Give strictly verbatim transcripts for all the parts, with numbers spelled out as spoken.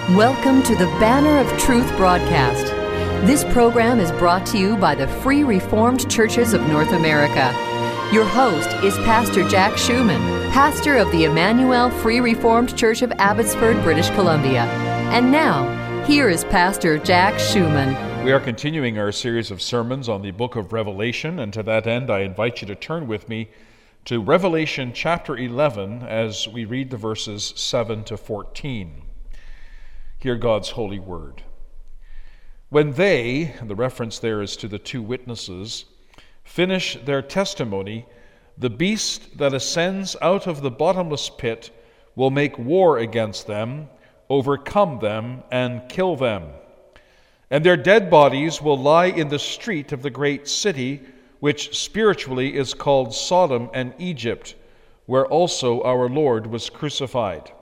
Welcome to the Banner of Truth broadcast. This program is brought to you by the Free Reformed Churches of North America. Your host is Pastor Jack Schumann, pastor of the Emmanuel Free Reformed Church of Abbotsford, British Columbia. And now, here is Pastor Jack Schumann. We are continuing our series of sermons on the book of Revelation, and to that end, I invite you to turn with me to Revelation chapter eleven as we read the verses seven to fourteen. Hear God's holy word. When they, and the reference there is to the two witnesses, finish their testimony, the beast that ascends out of the bottomless pit will make war against them, overcome them, and kill them. And their dead bodies will lie in the street of the great city, which spiritually is called Sodom and Egypt, where also our Lord was crucified.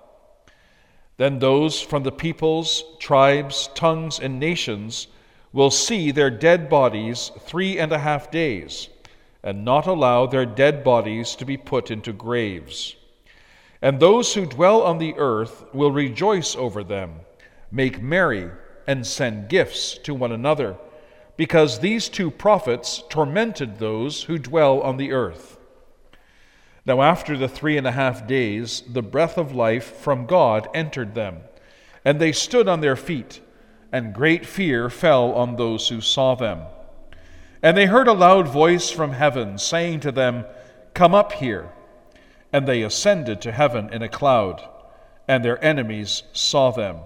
Then those from the peoples, tribes, tongues, and nations will see their dead bodies three and a half days, and not allow their dead bodies to be put into graves. And those who dwell on the earth will rejoice over them, make merry, and send gifts to one another, because these two prophets tormented those who dwell on the earth. Now after the three and a half days, the breath of life from God entered them, and they stood on their feet, and great fear fell on those who saw them. And they heard a loud voice from heaven, saying to them, "Come up here." And they ascended to heaven in a cloud, and their enemies saw them.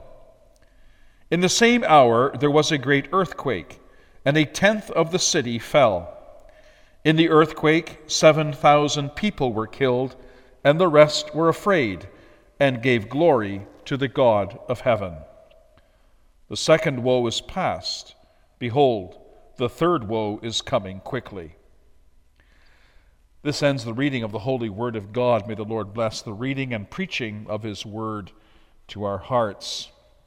In the same hour there was a great earthquake, and a tenth of the city fell. In the earthquake, seven thousand people were killed, and the rest were afraid, and gave glory to the God of heaven. The second woe is past. Behold, the third woe is coming quickly. This ends the reading of the holy word of God. May the Lord bless the reading and preaching of his word to our hearts.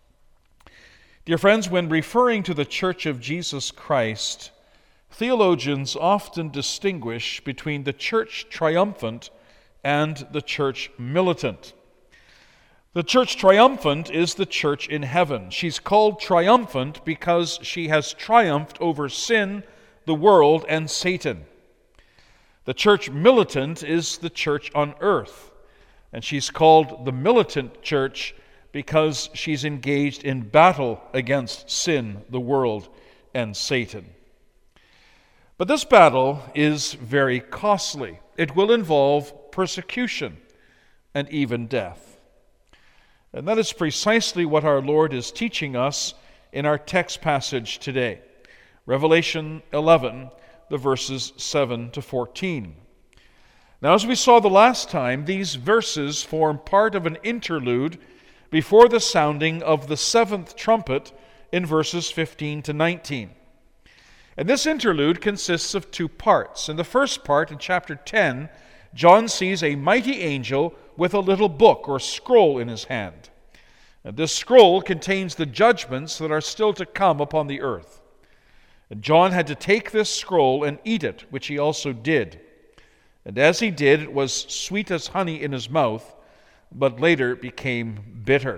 Dear friends, when referring to the Church of Jesus Christ, theologians often distinguish between the church triumphant and the church militant. The church triumphant is the church in heaven. She's called triumphant because she has triumphed over sin, the world, and Satan. The church militant is the church on earth, and she's called the militant church because she's engaged in battle against sin, the world, and Satan. But this battle is very costly. It will involve persecution and even death. And that is precisely what our Lord is teaching us in our text passage today. Revelation eleven, the verses seven to fourteen. Now, as we saw the last time, these verses form part of an interlude before the sounding of the seventh trumpet in verses fifteen to nineteen. And this interlude consists of two parts. In the first part, in chapter ten, John sees a mighty angel with a little book or scroll in his hand. And this scroll contains the judgments that are still to come upon the earth. And John had to take this scroll and eat it, which he also did. And as he did, it was sweet as honey in his mouth, but later became bitter.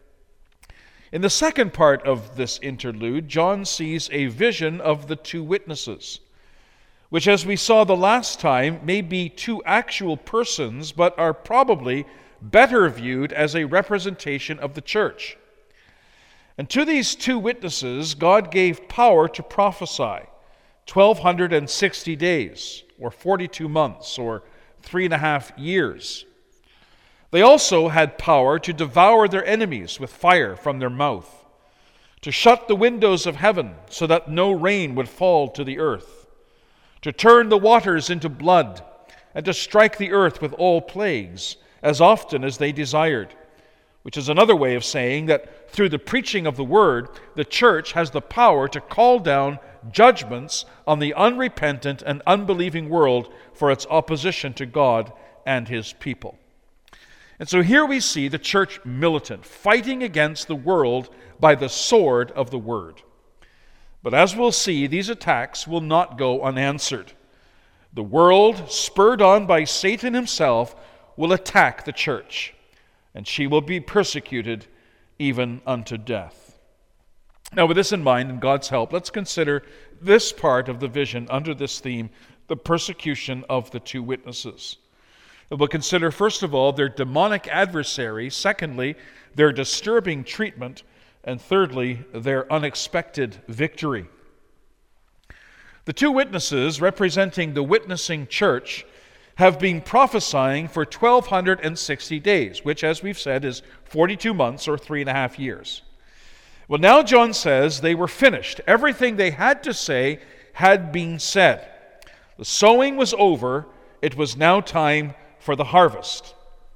In the second part of this interlude, John sees a vision of the two witnesses, which, as we saw the last time, may be two actual persons, but are probably better viewed as a representation of the church. And to these two witnesses, God gave power to prophesy, twelve sixty days, or forty-two months, or three and a half years. They also had power to devour their enemies with fire from their mouth, to shut the windows of heaven so that no rain would fall to the earth, to turn the waters into blood, and to strike the earth with all plagues as often as they desired, which is another way of saying that through the preaching of the word, the church has the power to call down judgments on the unrepentant and unbelieving world for its opposition to God and his people. And so here we see the church militant, fighting against the world by the sword of the word. But as we'll see, these attacks will not go unanswered. The world, spurred on by Satan himself, will attack the church, and she will be persecuted even unto death. Now, with this in mind, and God's help, let's consider this part of the vision under this theme, the persecution of the two witnesses. We'll consider, first of all, their demonic adversary, secondly, their disturbing treatment, and thirdly, their unexpected victory. The two witnesses, representing the witnessing church, have been prophesying for twelve sixty days, which, as we've said, is forty-two months or three and a half years. Well, now John says they were finished. Everything they had to say had been said. The sowing was over. It was now time for the harvest.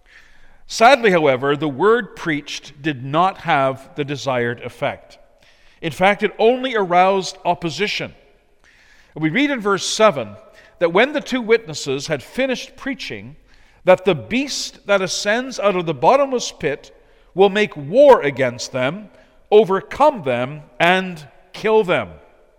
Sadly, however, the word preached did not have the desired effect. In fact, it only aroused opposition. We read in verse seven that when the two witnesses had finished preaching, that the beast that ascends out of the bottomless pit will make war against them, overcome them, and kill them.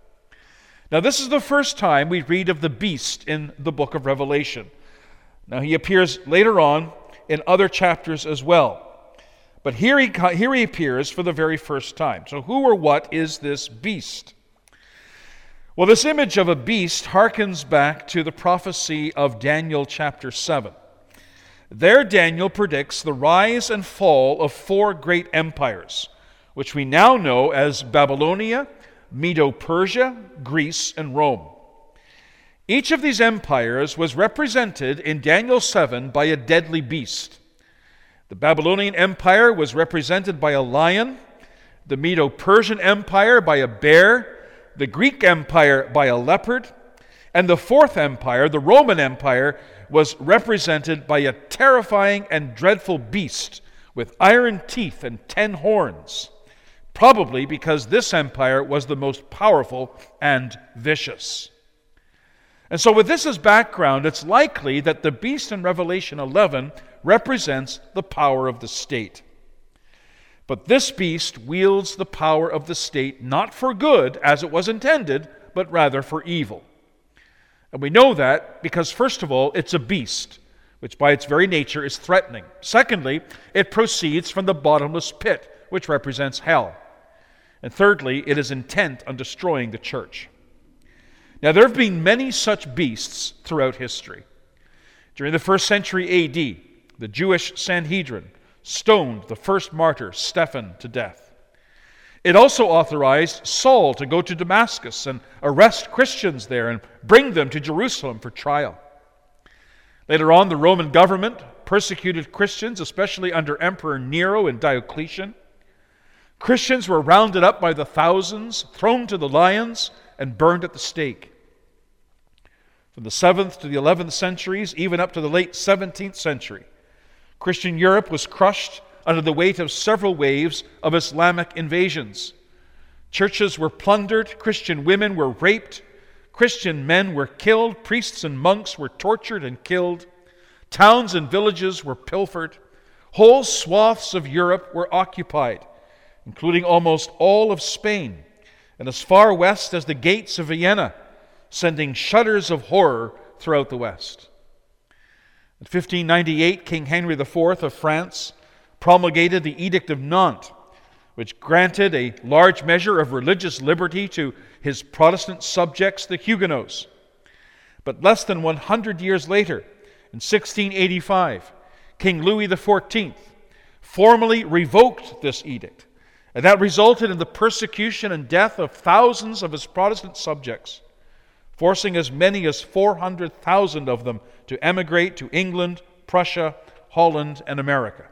Now, this is the first time we read of the beast in the book of Revelation. Now, he appears later on in other chapters as well. But here he, here he appears for the very first time. So who or what is this beast? Well, this image of a beast harkens back to the prophecy of Daniel chapter seven. There Daniel predicts the rise and fall of four great empires, which we now know as Babylonia, Medo-Persia, Greece, and Rome. Each of these empires was represented in Daniel seven by a deadly beast. The Babylonian Empire was represented by a lion, the Medo-Persian Empire by a bear, the Greek Empire by a leopard, and the Fourth Empire, the Roman Empire, was represented by a terrifying and dreadful beast with iron teeth and ten horns, probably because this empire was the most powerful and vicious. And so with this as background, it's likely that the beast in Revelation eleven represents the power of the state. But this beast wields the power of the state not for good, as it was intended, but rather for evil. And we know that because, first of all, it's a beast, which by its very nature is threatening. Secondly, it proceeds from the bottomless pit, which represents hell. And thirdly, it is intent on destroying the church. Now, there have been many such beasts throughout history. During the first century A D, the Jewish Sanhedrin stoned the first martyr, Stephen, to death. It also authorized Saul to go to Damascus and arrest Christians there and bring them to Jerusalem for trial. Later on, the Roman government persecuted Christians, especially under Emperor Nero and Diocletian. Christians were rounded up by the thousands, thrown to the lions, and burned at the stake. From the seventh to the eleventh centuries, even up to the late seventeenth century, Christian Europe was crushed under the weight of several waves of Islamic invasions. Churches were plundered, Christian women were raped, Christian men were killed, priests and monks were tortured and killed, towns and villages were pilfered, whole swaths of Europe were occupied, including almost all of Spain, and as far west as the gates of Vienna, sending shudders of horror throughout the West. In fifteen ninety-eight, King Henry the Fourth of France promulgated the Edict of Nantes, which granted a large measure of religious liberty to his Protestant subjects, the Huguenots. But less than one hundred years later, in sixteen eighty-five, King Louis the Fourteenth formally revoked this edict, and that resulted in the persecution and death of thousands of his Protestant subjects, forcing as many as four hundred thousand of them to emigrate to England, Prussia, Holland, and America.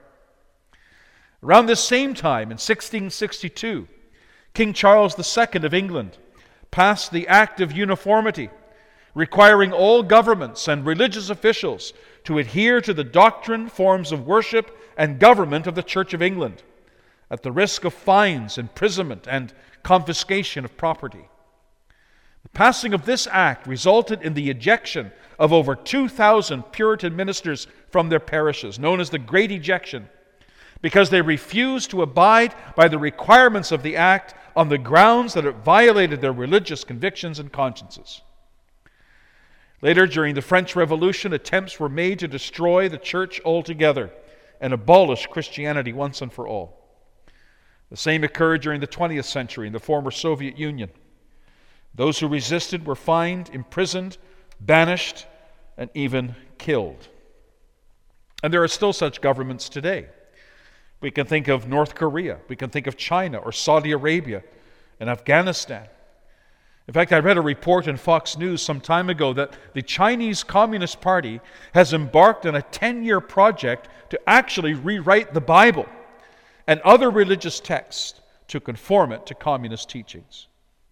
Around this same time, in sixteen sixty-two, King Charles the Second of England passed the Act of Uniformity, requiring all governments and religious officials to adhere to the doctrine, forms of worship, and government of the Church of England, at the risk of fines, imprisonment, and confiscation of property. The passing of this act resulted in the ejection of over two thousand Puritan ministers from their parishes, known as the Great Ejection, because they refused to abide by the requirements of the act on the grounds that it violated their religious convictions and consciences. Later, during the French Revolution, attempts were made to destroy the church altogether and abolish Christianity once and for all. The same occurred during the twentieth century in the former Soviet Union. Those who resisted were fined, imprisoned, banished, and even killed. And there are still such governments today. We can think of North Korea, we can think of China or Saudi Arabia and Afghanistan. In fact, I read a report in Fox News some time ago that the Chinese Communist Party has embarked on a ten-year project to actually rewrite the Bible and other religious texts to conform it to communist teachings.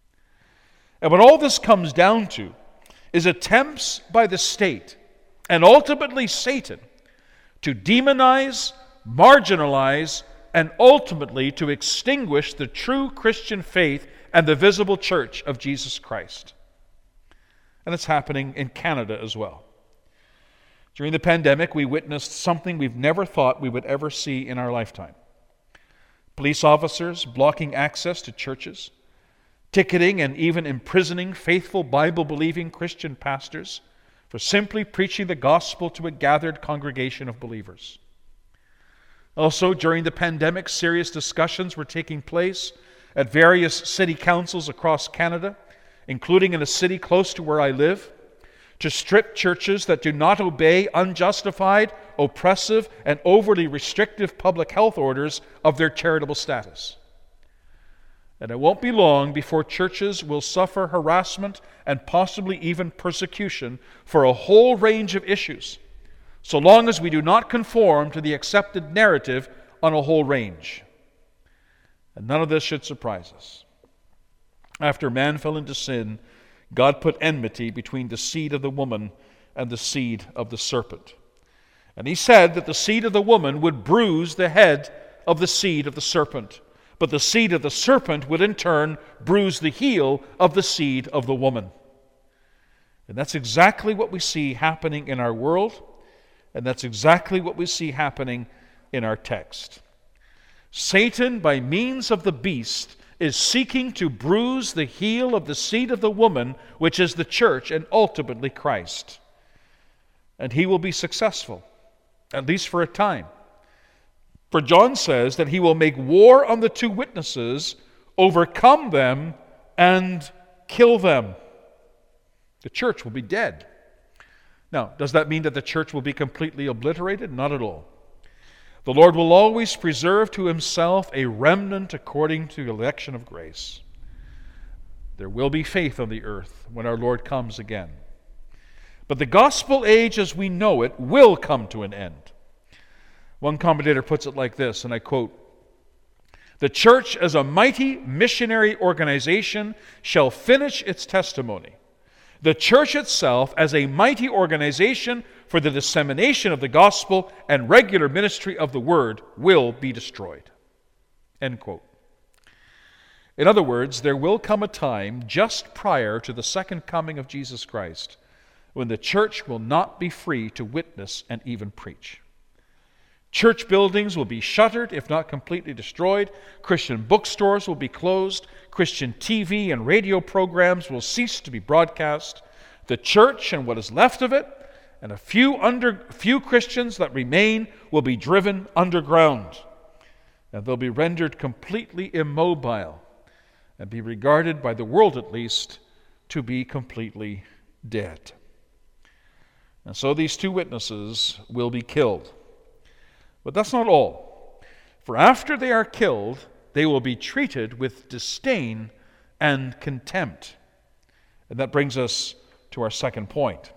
And what all this comes down to is attempts by the state and ultimately Satan to demonize, marginalize, and ultimately to extinguish the true Christian faith and the visible church of Jesus Christ. And it's happening in Canada as well. During the pandemic, we witnessed something we've never thought we would ever see in our lifetime. Police officers blocking access to churches, ticketing and even imprisoning faithful Bible-believing Christian pastors for simply preaching the gospel to a gathered congregation of believers. Also, during the pandemic, serious discussions were taking place at various city councils across Canada, including in a city close to where I live, to strip churches that do not obey unjustified, oppressive, and overly restrictive public health orders of their charitable status. And it won't be long before churches will suffer harassment and possibly even persecution for a whole range of issues, so long as we do not conform to the accepted narrative on a whole range. And none of this should surprise us. After man fell into sin, God put enmity between the seed of the woman and the seed of the serpent. And he said that the seed of the woman would bruise the head of the seed of the serpent, but the seed of the serpent would in turn bruise the heel of the seed of the woman. And that's exactly what we see happening in our world, and that's exactly what we see happening in our text. Satan, by means of the beast, is seeking to bruise the heel of the seed of the woman, which is the church and ultimately Christ. And he will be successful, at least for a time. For John says that he will make war on the two witnesses, overcome them, and kill them. The church will be dead. Now, does that mean that the church will be completely obliterated? Not at all. The Lord will always preserve to himself a remnant according to the election of grace. There will be faith on the earth when our Lord comes again. But the gospel age as we know it will come to an end. One commentator puts it like this, and I quote, "The church as a mighty missionary organization shall finish its testimony. The church itself as a mighty organization for the dissemination of the gospel and regular ministry of the word will be destroyed." End quote. In other words, there will come a time just prior to the second coming of Jesus Christ when the church will not be free to witness and even preach. Church buildings will be shuttered, if not completely destroyed. Christian bookstores will be closed. Christian T V and radio programs will cease to be broadcast. The church and what is left of it, and a few under few Christians that remain, will be driven underground. And they'll be rendered completely immobile and be regarded by the world at least to be completely dead. And so these two witnesses will be killed. But that's not all. For after they are killed, they will be treated with disdain and contempt. And that brings us to our second point.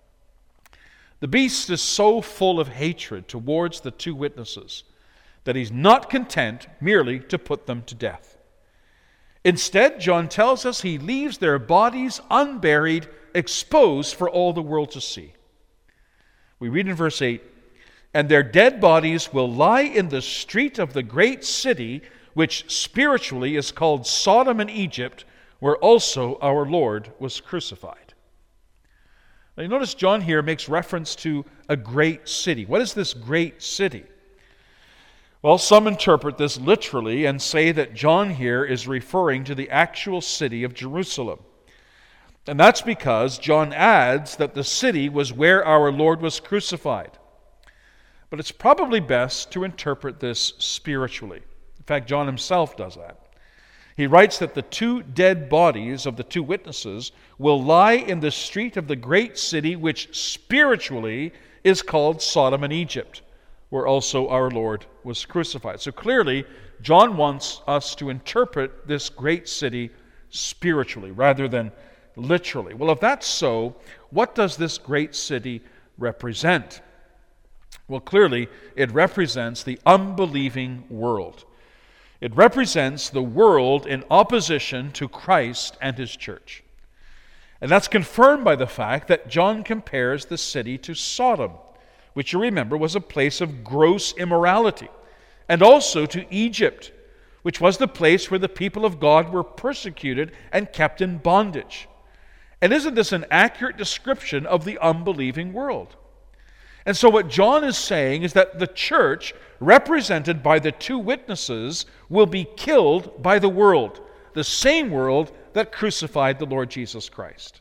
The beast is so full of hatred towards the two witnesses that he's not content merely to put them to death. Instead, John tells us he leaves their bodies unburied, exposed for all the world to see. We read in verse eight, "And their dead bodies will lie in the street of the great city, which spiritually is called Sodom and Egypt, where also our Lord was crucified." Now you notice John here makes reference to a great city. What is this great city? Well, some interpret this literally and say that John here is referring to the actual city of Jerusalem. And that's because John adds that the city was where our Lord was crucified. But it's probably best to interpret this spiritually. In fact, John himself does that. He writes that the two dead bodies of the two witnesses will lie in the street of the great city, which spiritually is called Sodom and Egypt, where also our Lord was crucified. So clearly, John wants us to interpret this great city spiritually rather than literally. Well, if that's so, what does this great city represent? Well, clearly, it represents the unbelieving world. It represents the world in opposition to Christ and His church. And that's confirmed by the fact that John compares the city to Sodom, which you remember was a place of gross immorality, and also to Egypt, which was the place where the people of God were persecuted and kept in bondage. And isn't this an accurate description of the unbelieving world? And so what John is saying is that the church, represented by the two witnesses, will be killed by the world, the same world that crucified the Lord Jesus Christ.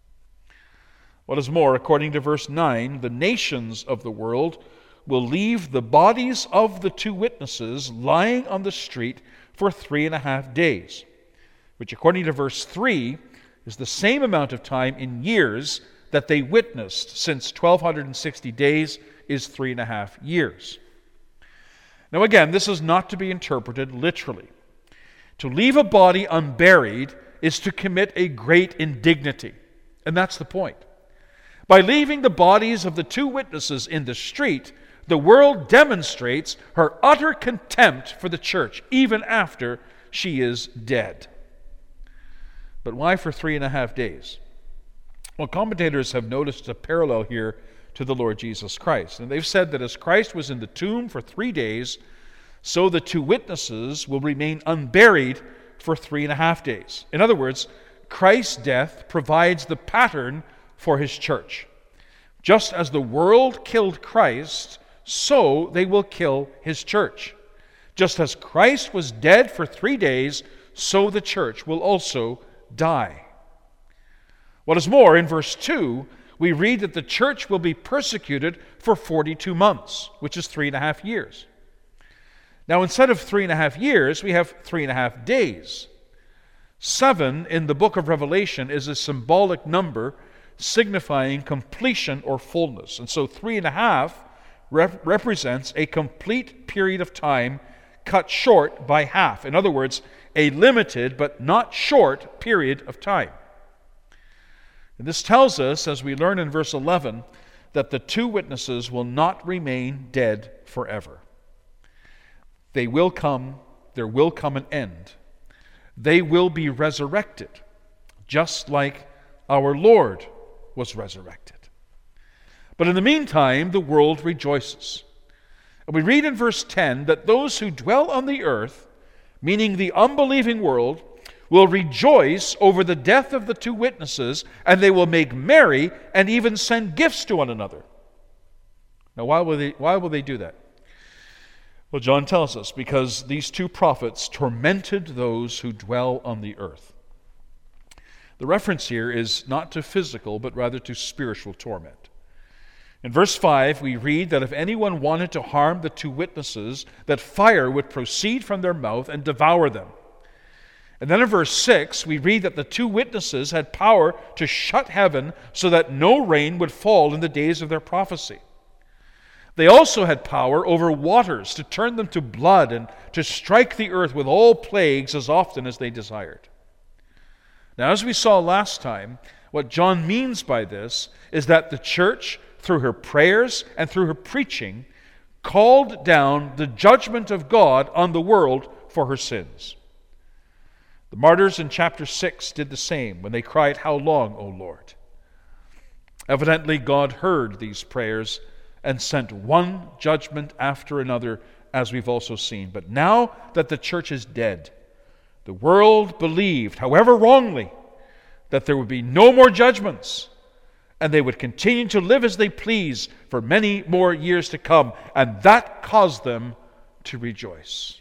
What is more, according to verse nine, the nations of the world will leave the bodies of the two witnesses lying on the street for three and a half days, which according to verse three is the same amount of time in years that they witnessed, since twelve sixty days is three and a half years. Now again, this is not to be interpreted literally. To leave a body unburied is to commit a great indignity, and that's the point. By leaving the bodies of the two witnesses in the street, the world demonstrates her utter contempt for the church, even after she is dead. But why for three and a half days? Well, commentators have noticed a parallel here to the Lord Jesus Christ. And they've said that as Christ was in the tomb for three days, so the two witnesses will remain unburied for three and a half days. In other words, Christ's death provides the pattern for His church. Just as the world killed Christ, so they will kill His church. Just as Christ was dead for three days, so the church will also die. What is more, in verse two, we read that the church will be persecuted for forty-two months, which is three and a half years. Now, instead of three and a half years, we have three and a half days. Seven in the book of Revelation is a symbolic number signifying completion or fullness. And so three and a half rep- represents a complete period of time cut short by half. In other words, a limited but not short period of time. And this tells us, as we learn in verse eleven, that the two witnesses will not remain dead forever. They will come, there will come an end. They will be resurrected, just like our Lord was resurrected. But in the meantime, the world rejoices. And we read in verse ten that those who dwell on the earth, meaning the unbelieving world, will rejoice over the death of the two witnesses, and they will make merry and even send gifts to one another. Now, why will they, why will they do that? Well, John tells us, because these two prophets tormented those who dwell on the earth. The reference here is not to physical, but rather to spiritual torment. In verse five, we read that if anyone wanted to harm the two witnesses, that fire would proceed from their mouth and devour them. And then in verse six, we read that the two witnesses had power to shut heaven so that no rain would fall in the days of their prophecy. They also had power over waters to turn them to blood and to strike the earth with all plagues as often as they desired. Now, as we saw last time, what John means by this is that the church, through her prayers and through her preaching, called down the judgment of God on the world for her sins. The martyrs in chapter six did the same when they cried, "How long, O Lord?" Evidently, God heard these prayers and sent one judgment after another, as we've also seen. But now that the church is dead, the world believed, however wrongly, that there would be no more judgments, and they would continue to live as they please for many more years to come, and that caused them to rejoice.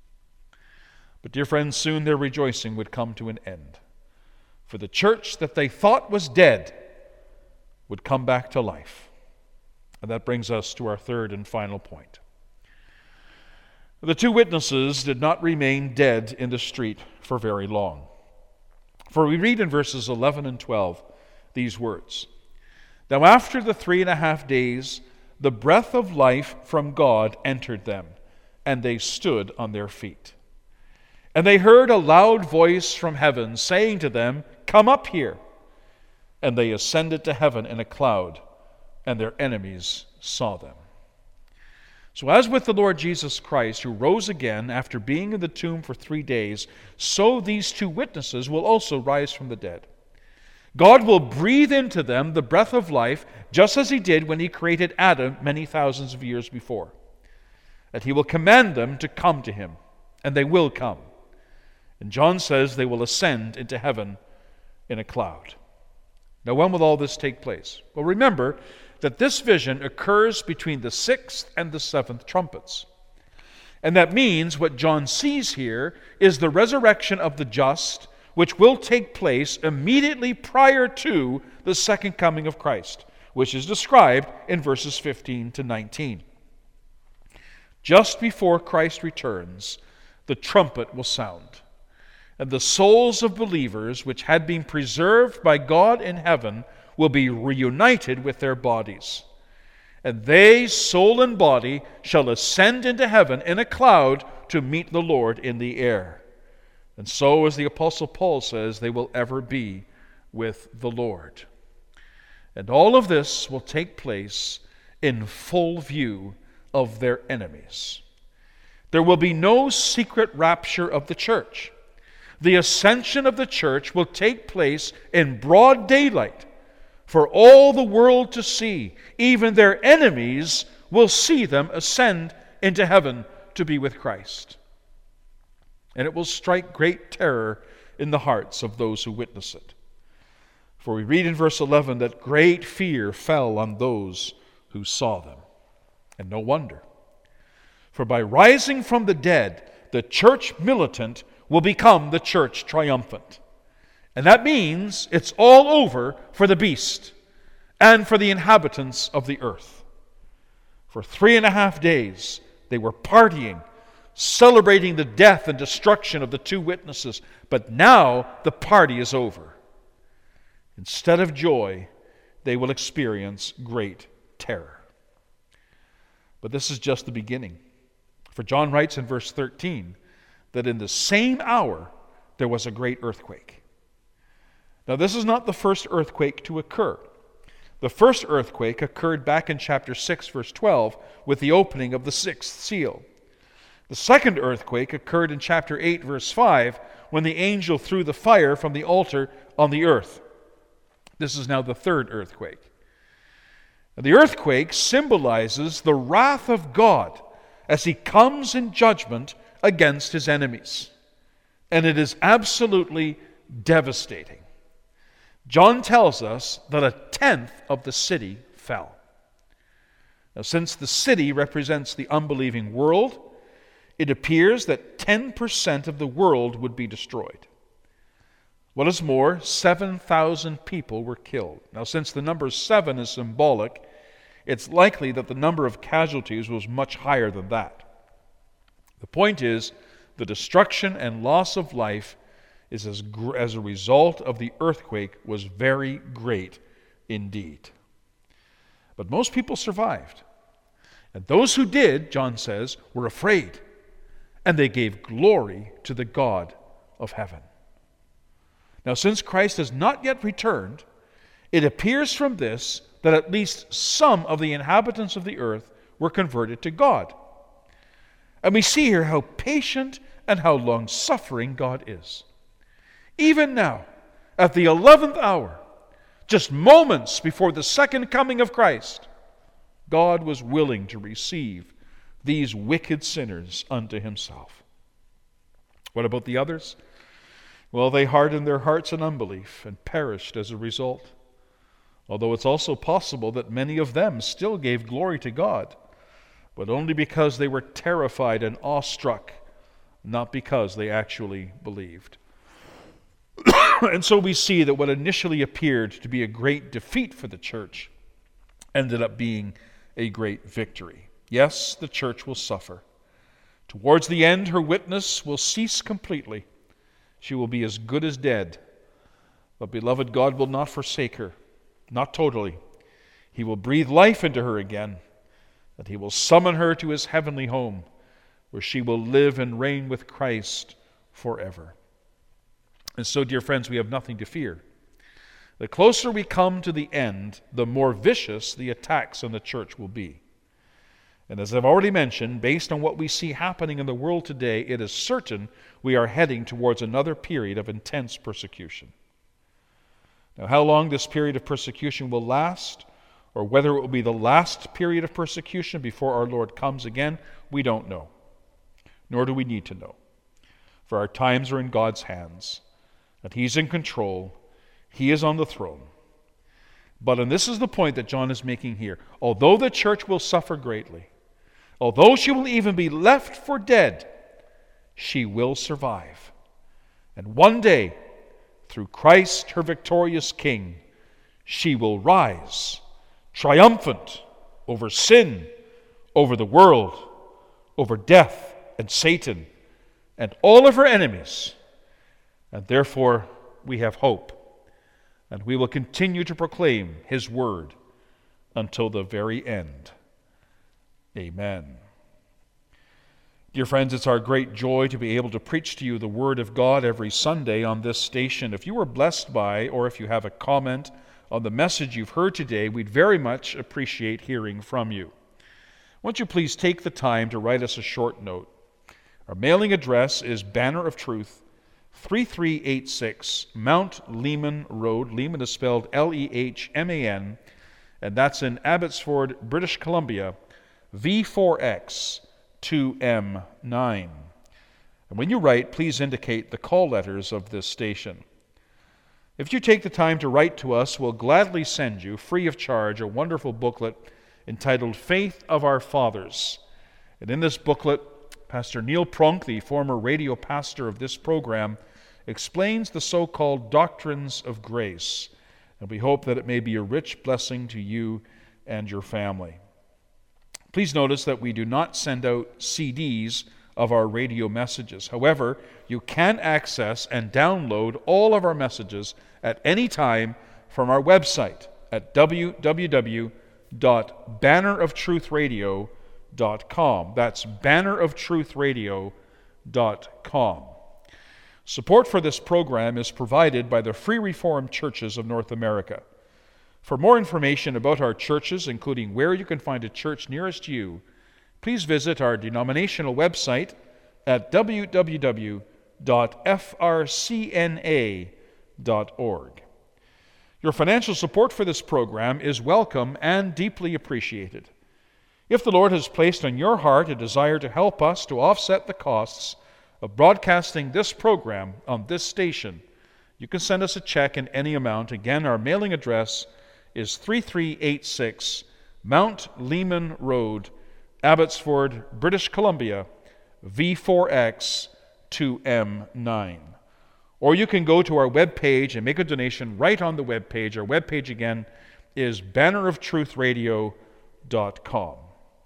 But dear friends, soon their rejoicing would come to an end. For the church that they thought was dead would come back to life. And that brings us to our third and final point. The two witnesses did not remain dead in the street for very long. For we read in verses eleven and twelve these words, "Now after the three and a half days, the breath of life from God entered them, and they stood on their feet. And they heard a loud voice from heaven saying to them, 'Come up here.' And they ascended to heaven in a cloud, and their enemies saw them." So as with the Lord Jesus Christ, who rose again after being in the tomb for three days, so these two witnesses will also rise from the dead. God will breathe into them the breath of life, just as he did when he created Adam many thousands of years before. And he will command them to come to him, and they will come. And John says they will ascend into heaven in a cloud. Now, when will all this take place? Well, remember that this vision occurs between the sixth and the seventh trumpets. And that means what John sees here is the resurrection of the just, which will take place immediately prior to the second coming of Christ, which is described in verses fifteen to nineteen. Just before Christ returns, the trumpet will sound, and the souls of believers which had been preserved by God in heaven will be reunited with their bodies. And they, soul and body, shall ascend into heaven in a cloud to meet the Lord in the air. And so, as the Apostle Paul says, they will ever be with the Lord. And all of this will take place in full view of their enemies. There will be no secret rapture of the church. The ascension of the church will take place in broad daylight for all the world to see. Even their enemies will see them ascend into heaven to be with Christ. And it will strike great terror in the hearts of those who witness it. For we read in verse eleven that great fear fell on those who saw them. And no wonder. For by rising from the dead, the church militant will become the church triumphant. And that means it's all over for the beast and for the inhabitants of the earth. For three and a half days, they were partying, celebrating the death and destruction of the two witnesses. But now the party is over. Instead of joy, they will experience great terror. But this is just the beginning. For John writes in verse thirteen that in the same hour there was a great earthquake. Now, this is not the first earthquake to occur. The first earthquake occurred back in chapter six, verse twelve, with the opening of the sixth seal. The second earthquake occurred in chapter eight, verse five, when the angel threw the fire from the altar on the earth. This is now the third earthquake. And the earthquake symbolizes the wrath of God as he comes in judgment against his enemies. And it is absolutely devastating. John tells us that a tenth of the city fell. Now, since the city represents the unbelieving world, it appears that ten percent of the world would be destroyed. What is more, seven thousand people were killed. Now, since the number seven is symbolic, it's likely that the number of casualties was much higher than that. The point is, the destruction and loss of life is as, gr- as a result of the earthquake was very great indeed. But most people survived. And those who did, John says, were afraid. And they gave glory to the God of heaven. Now, since Christ has not yet returned, it appears from this that at least some of the inhabitants of the earth were converted to God. And we see here how patient and how long-suffering God is. Even now, at the eleventh hour, just moments before the second coming of Christ, God was willing to receive these wicked sinners unto himself. What about the others? Well, they hardened their hearts in unbelief and perished as a result. Although it's also possible that many of them still gave glory to God, but only because they were terrified and awestruck, not because they actually believed. And so we see that what initially appeared to be a great defeat for the church ended up being a great victory. Yes, the church will suffer. Towards the end, her witness will cease completely. She will be as good as dead. But, beloved, God will not forsake her, not totally. He will breathe life into her again, that He will summon her to His heavenly home, where she will live and reign with Christ forever. And so, dear friends, we have nothing to fear. The closer we come to the end, the more vicious the attacks on the church will be. And as I've already mentioned, based on what we see happening in the world today, it is certain we are heading towards another period of intense persecution. Now, how long this period of persecution will last, or whether it will be the last period of persecution before our Lord comes again, we don't know. Nor do we need to know. For our times are in God's hands, and He's in control. He is on the throne. But, and this is the point that John is making here, although the church will suffer greatly, although she will even be left for dead, she will survive. And one day, through Christ, her victorious King, she will rise, triumphant over sin, over the world, over death and Satan, and all of her enemies. And therefore, we have hope. And we will continue to proclaim His word until the very end. Amen. Dear friends, it's our great joy to be able to preach to you the Word of God every Sunday on this station. If you were blessed by, or if you have a comment on the message you've heard today, we'd very much appreciate hearing from you. Won't you please take the time to write us a short note? Our mailing address is Banner of Truth, three three eight six Mount Lehman Road. Lehman is spelled L E H M A N, and that's in Abbotsford, British Columbia, V four X two M nine. And when you write, please indicate the call letters of this station. If you take the time to write to us, we'll gladly send you, free of charge, a wonderful booklet entitled Faith of Our Fathers. And in this booklet, Pastor Neil Prunk, the former radio pastor of this program, explains the so-called doctrines of grace. And we hope that it may be a rich blessing to you and your family. Please notice that we do not send out C Ds of our radio messages. However, you can access and download all of our messages at any time from our website at w w w dot banner of truth radio dot com. That's banner of truth radio dot com. Support for this program is provided by the Free Reformed Churches of North America. For more information about our churches, including where you can find a church nearest you, please visit our denominational website at w w w dot f r c n a dot org. Your financial support for this program is welcome and deeply appreciated. If the Lord has placed on your heart a desire to help us to offset the costs of broadcasting this program on this station, you can send us a check in any amount. Again, our mailing address is three three eight six Mount Lehman Road, Abbotsford, British Columbia, V four X two M nine. Or you can go to our webpage and make a donation right on the webpage. Our webpage again is banner of truth radio dot com.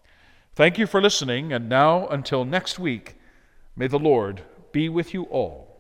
Thank you for listening, and now until next week, may the Lord be with you all.